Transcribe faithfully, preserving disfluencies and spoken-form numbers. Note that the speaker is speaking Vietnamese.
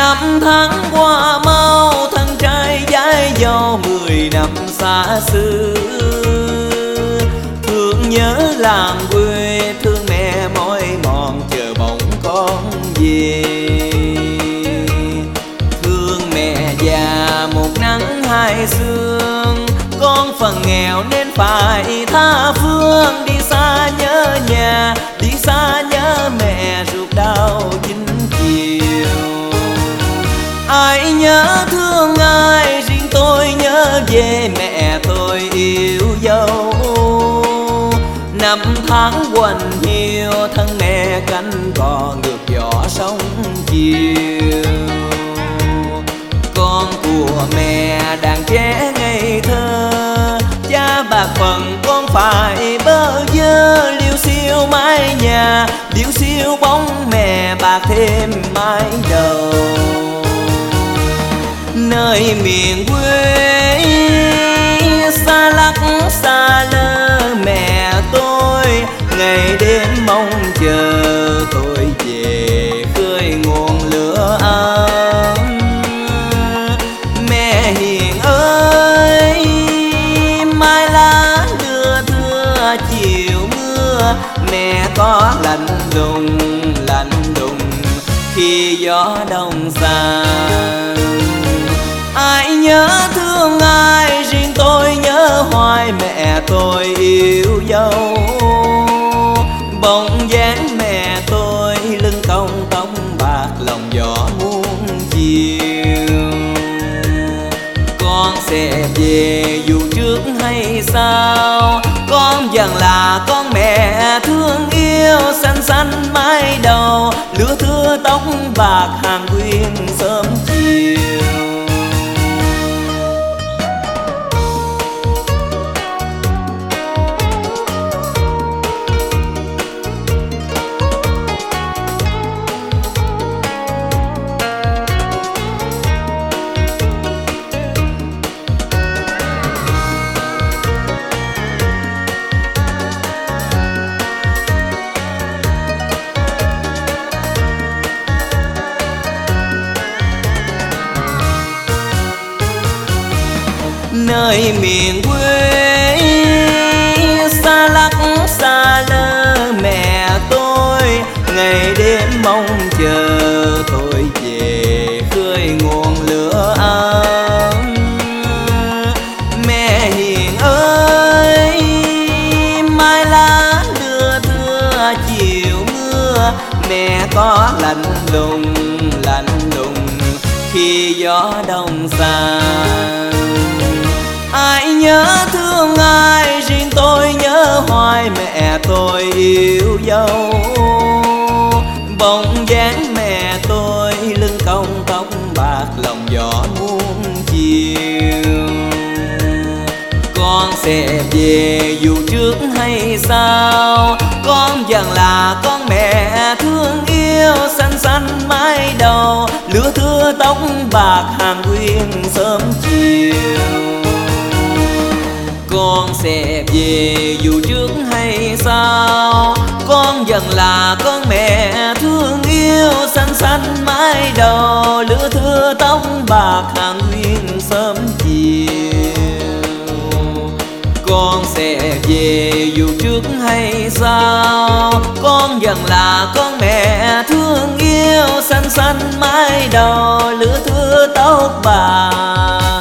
Năm tháng qua mau, thân trai gái dâu mười năm xa xứ. Thương nhớ làng quê, thương mẹ mỏi mòn chờ bóng con về. Thương mẹ già một nắng hai sương, con phần nghèo nên phải tha phương. Đi xa nhớ nhà, đi xa nhớ mẹ, ruột đau chính chiều. Ai nhớ thương ai, riêng tôi nhớ về mẹ tôi yêu dấu. Năm tháng quạnh hiu, thân mẹ cánh cò ngược gió sông chiều. Con của mẹ đàn trẻ ngây thơ, cha bạc phần con phải bơ vơ. Liêu xiêu mái nhà, liêu xiêu bóng mẹ, bạc thêm mái đầu. Nơi miền quê xa lắc xa lơ mẹ tôi, ngày đêm mong chờ tôi về khơi nguồn lửa ấm. Mẹ hiền ơi, mai lá đưa thưa chiều mưa, mẹ có lạnh lùng lạnh lùng khi gió đông xa. Ai nhớ thương ai, riêng tôi nhớ hoài mẹ tôi yêu dấu. Bóng dáng mẹ tôi lưng cong tóc bạc, lòng gió muôn chiều. Con sẽ về dù trước hay sao, con vẫn là con mẹ thương yêu. Xanh xanh mái đầu, lứa thưa tóc bạc, hàng quyên sớm chiều. Nơi miền quê xa lắc xa lơ mẹ tôi, ngày đêm mong chờ tôi về khơi nguồn lửa ấm. Mẹ hiền ơi, mai lá đưa thưa chiều mưa, mẹ có lạnh lùng lạnh lùng khi gió đông xa. Ai nhớ thương ai, riêng tôi nhớ hoài mẹ tôi yêu dấu. Bóng dáng mẹ tôi lưng cong tóc bạc, lòng gió muôn chiều. Con sẽ về dù trước hay sao, con vẫn là con mẹ thương yêu. Xanh xanh mái đầu, lứa thưa tóc bạc, hàng quyên sớm chiều. Con sẽ về dù trước hay sao, con vẫn là con mẹ thương yêu. Xanh xanh mái đầu, lứa thưa tóc bạc, hàng quyên sớm chiều. Con sẽ về dù trước hay sao, con vẫn là con mẹ thương yêu. Xanh xanh mái đầu, lứa thưa tóc bạc.